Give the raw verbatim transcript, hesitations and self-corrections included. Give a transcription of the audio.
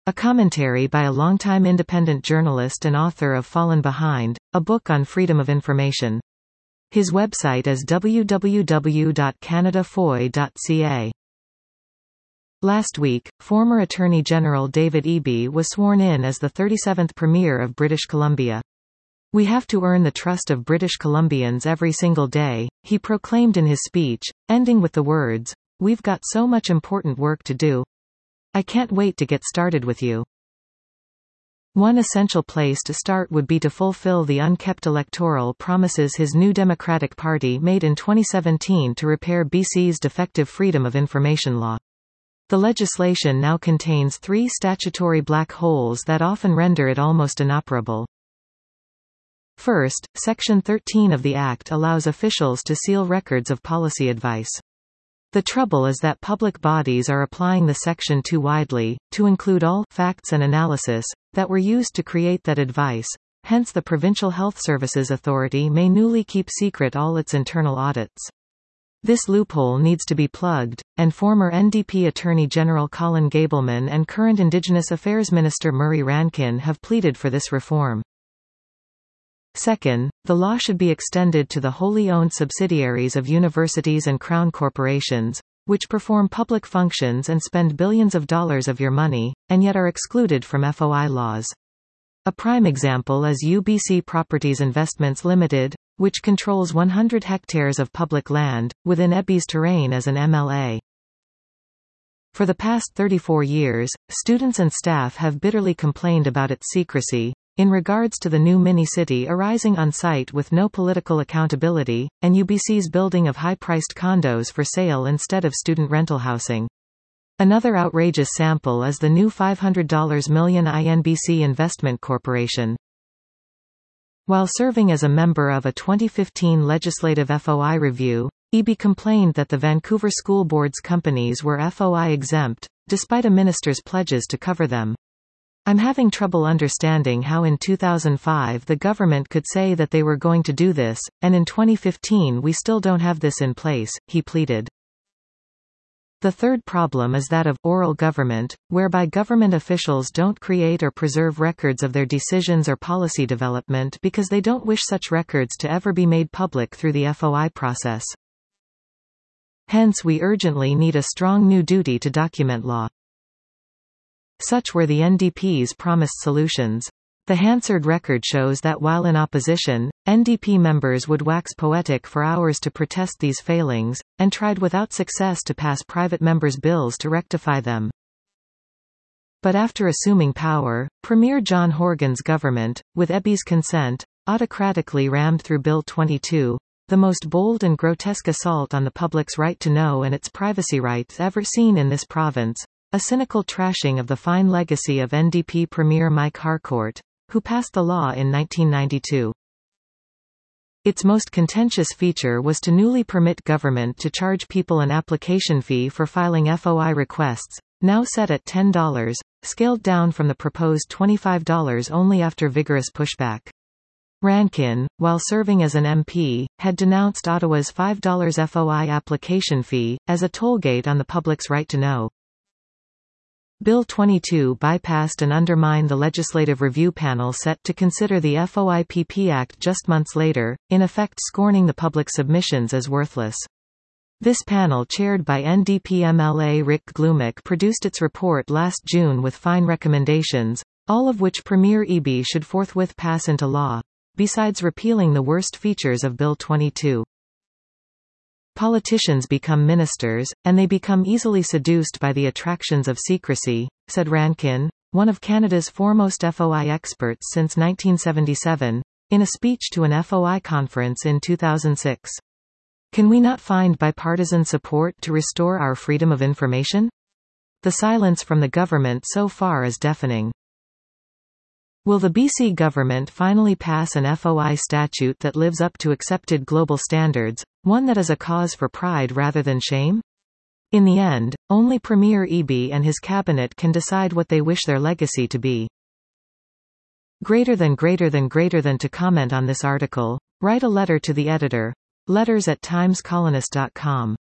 A commentary by a longtime independent journalist and author of Fallen Behind, a book on freedom of information. His website is w w w dot canada foy dot c a. Last week, former Attorney General David Eby was sworn in as the thirty-seventh Premier of British Columbia. "We have to earn the trust of British Columbians every single day," he proclaimed in his speech, ending with the words, "We've got so much important work to do. I can't wait to get started with you." One essential place to start would be to fulfill the unkept electoral promises his New Democratic Party made in twenty seventeen to repair B C's defective Freedom of Information law. The legislation now contains three statutory black holes that often render it almost inoperable. First, Section thirteen of the Act allows officials to seal records of policy advice. The trouble is that public bodies are applying the section too widely, to include all facts and analysis that were used to create that advice. Hence the Provincial Health Services Authority may newly keep secret all its internal audits. This loophole needs to be plugged, and former N D P Attorney General Colin Gableman and current Indigenous Affairs Minister Murray Rankin have pleaded for this reform. Second, the law should be extended to the wholly owned subsidiaries of universities and crown corporations, which perform public functions and spend billions of dollars of your money, and yet are excluded from F O I laws. A prime example is U B C Properties Investments Limited, which controls one hundred hectares of public land, within Eby's terrain as an M L A. For the past thirty-four years, students and staff have bitterly complained about its secrecy, in regards to the new mini-city arising on site with no political accountability, and U B C's building of high-priced condos for sale instead of student rental housing. Another outrageous sample is the new five hundred million dollars I N B C Investment Corporation. While serving as a member of a twenty fifteen legislative F O I review, Eby complained that the Vancouver School Board's companies were F O I exempt, despite a minister's pledges to cover them. "I'm having trouble understanding how in two thousand five the government could say that they were going to do this, and in twenty fifteen we still don't have this in place," he pleaded. The third problem is that of oral government, whereby government officials don't create or preserve records of their decisions or policy development because they don't wish such records to ever be made public through the F O I process. Hence we urgently need a strong new duty to document law. Such were the N D P's promised solutions. The Hansard record shows that while in opposition, N D P members would wax poetic for hours to protest these failings, and tried without success to pass private members' bills to rectify them. But after assuming power, Premier John Horgan's government, with Eby's consent, autocratically rammed through Bill twenty-two, the most bold and grotesque assault on the public's right to know and its privacy rights ever seen in this province. A cynical trashing of the fine legacy of N D P Premier Mike Harcourt, who passed the law in nineteen ninety-two. Its most contentious feature was to newly permit government to charge people an application fee for filing F O I requests, now set at ten dollars, scaled down from the proposed twenty-five dollars only after vigorous pushback. Rankin, while serving as an M P, had denounced Ottawa's five dollars F O I application fee, as a tollgate on the public's right to know. Bill twenty-two bypassed and undermined the Legislative Review Panel set to consider the F O I P P Act just months later, in effect scorning the public's submissions as worthless. This panel, chaired by N D P M L A Rick Glumick, produced its report last June with fine recommendations, all of which Premier Eby should forthwith pass into law, besides repealing the worst features of Bill twenty-two. "Politicians become ministers, and they become easily seduced by the attractions of secrecy," said Rankin, one of Canada's foremost F O I experts since nineteen seventy-seven, in a speech to an F O I conference in two thousand six. "Can we not find bipartisan support to restore our freedom of information? The silence from the government so far is deafening." Will the B C government finally pass an F O I statute that lives up to accepted global standards, one that is a cause for pride rather than shame? In the end, only Premier Eby and his cabinet can decide what they wish their legacy to be. Greater than greater than greater than to comment on this article, write a letter to the editor. Letters at times colonist dot com